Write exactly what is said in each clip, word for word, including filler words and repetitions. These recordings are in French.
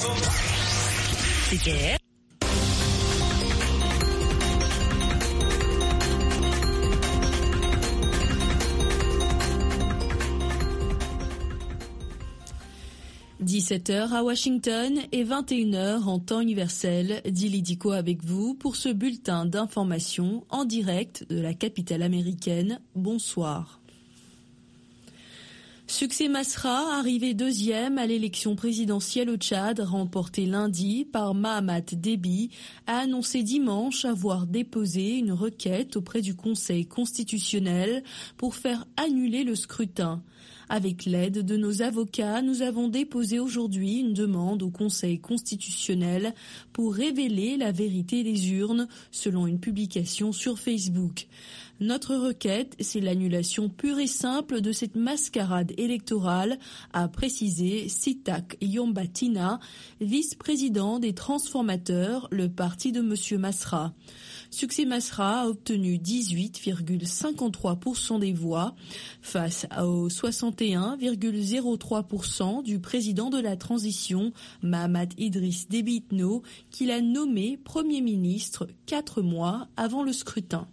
C'était dix-sept heures à Washington et vingt et une heures en temps universel. Dili Diko avec vous pour ce bulletin d'information en direct de la capitale américaine. Bonsoir. Succès Masra, arrivé deuxième à l'élection présidentielle au Tchad, remportée lundi par Mahamat Déby, a annoncé dimanche avoir déposé une requête auprès du Conseil constitutionnel pour faire annuler le scrutin. Avec l'aide de nos avocats, nous avons déposé aujourd'hui une demande au Conseil constitutionnel pour révéler la vérité des urnes, selon une publication sur Facebook. Notre requête, c'est l'annulation pure et simple de cette mascarade électorale, a précisé Sitak Yombatina, vice-président des Transformateurs, le parti de M. Masra. Succès Masra a obtenu dix-huit virgule cinquante-trois pour cent des voix face aux soixante et un virgule zéro trois pour cent du président de la transition, Mahamat Idriss Déby Itno, qu'il a nommé Premier ministre quatre mois avant le scrutin.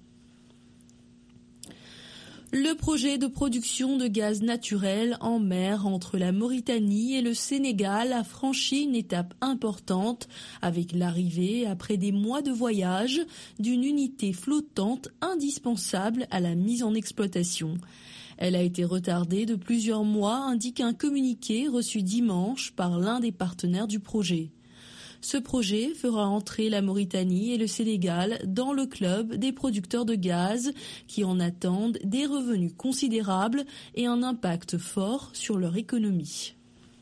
Le projet de production de gaz naturel en mer entre la Mauritanie et le Sénégal a franchi une étape importante avec l'arrivée, après des mois de voyage, d'une unité flottante indispensable à la mise en exploitation. Elle a été retardée de plusieurs mois, indique un communiqué reçu dimanche par l'un des partenaires du projet. Ce projet fera entrer la Mauritanie et le Sénégal dans le club des producteurs de gaz qui en attendent des revenus considérables et un impact fort sur leur économie.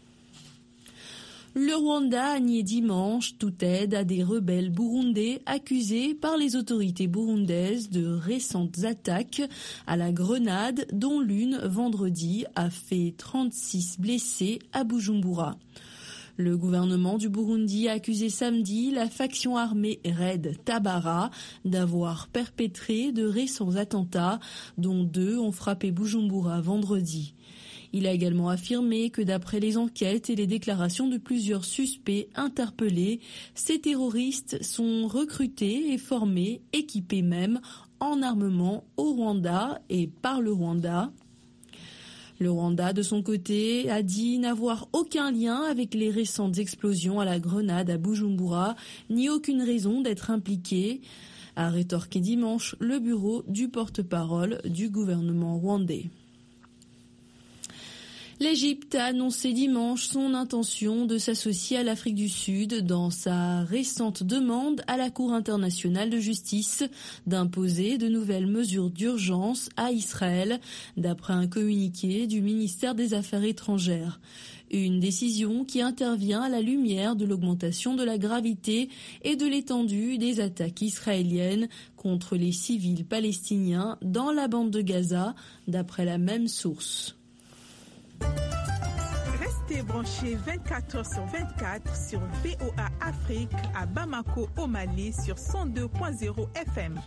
Le Rwanda a nié dimanche toute aide à des rebelles burundais accusés par les autorités burundaises de récentes attaques à la grenade, dont l'une vendredi a fait trente-six blessés à Bujumbura. Le gouvernement du Burundi a accusé samedi la faction armée Red Tabara d'avoir perpétré de récents attentats, dont deux ont frappé Bujumbura vendredi. Il a également affirmé que d'après les enquêtes et les déclarations de plusieurs suspects interpellés, ces terroristes sont recrutés et formés, équipés même en armement au Rwanda et par le Rwanda. Le Rwanda, de son côté, a dit n'avoir aucun lien avec les récentes explosions à la grenade à Bujumbura, ni aucune raison d'être impliqué, a rétorqué dimanche le bureau du porte-parole du gouvernement rwandais. L'Égypte a annoncé dimanche son intention de s'associer à l'Afrique du Sud dans sa récente demande à la Cour internationale de justice d'imposer de nouvelles mesures d'urgence à Israël, d'après un communiqué du ministère des Affaires étrangères. Une décision qui intervient à la lumière de l'augmentation de la gravité et de l'étendue des attaques israéliennes contre les civils palestiniens dans la bande de Gaza, d'après la même source. Restez branchés vingt-quatre heures sur vingt-quatre sur V O A Afrique à Bamako au Mali sur cent deux point zéro F M.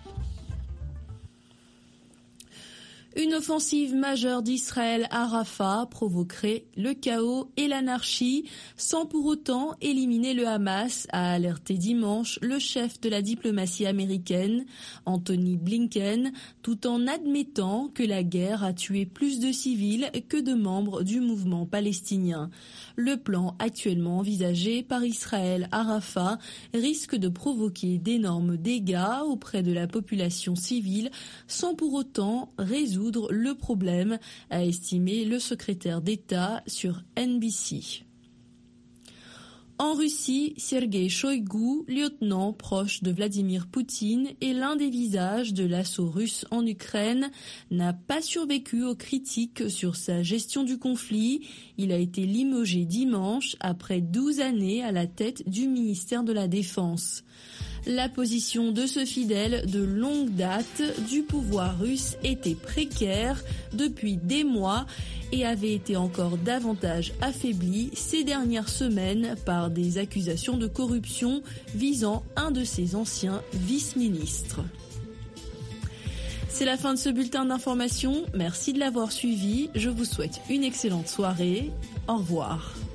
Une offensive majeure d'Israël à Rafah provoquerait le chaos et l'anarchie sans pour autant éliminer le Hamas, a alerté dimanche le chef de la diplomatie américaine, Anthony Blinken, tout en admettant que la guerre a tué plus de civils que de membres du mouvement palestinien. Le plan actuellement envisagé par Israël à Rafah risque de provoquer d'énormes dégâts auprès de la population civile sans pour autant résoudre le problème, a estimé le secrétaire d'État sur N B C. En Russie, Sergei Shoigu, lieutenant proche de Vladimir Poutine et l'un des visages de l'assaut russe en Ukraine, n'a pas survécu aux critiques sur sa gestion du conflit. Il a été limogé dimanche après douze années à la tête du ministère de la Défense. La position de ce fidèle de longue date du pouvoir russe était précaire depuis des mois et avait été encore davantage affaiblie ces dernières semaines par des accusations de corruption visant un de ses anciens vice-ministres. C'est la fin de ce bulletin d'information. Merci de l'avoir suivi. Je vous souhaite une excellente soirée. Au revoir.